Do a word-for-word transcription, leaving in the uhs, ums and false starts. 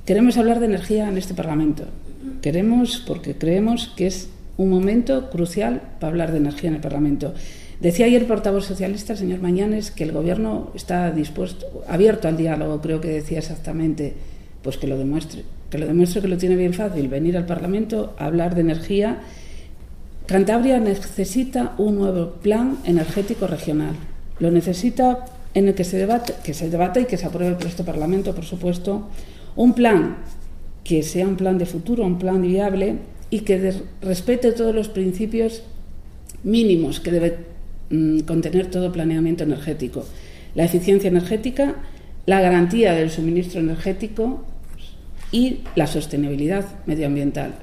Queremos hablar de energía en este Parlamento. Queremos porque creemos que es un momento crucial para hablar de energía en el Parlamento. Decía ayer el portavoz socialista, el señor Mañanes, que el Gobierno está dispuesto, abierto al diálogo, creo que decía exactamente, pues que lo demuestre, que lo demuestre que lo tiene bien fácil, venir al Parlamento a hablar de energía. Cantabria necesita un nuevo plan energético regional. Lo necesita en el que se debate, que se debate y que se apruebe por este Parlamento, por supuesto, un plan que sea un plan de futuro, un plan viable y que de, respete todos los principios mínimos que debe mm, contener todo planeamiento energético. La eficiencia energética, la garantía del suministro energético y la sostenibilidad medioambiental.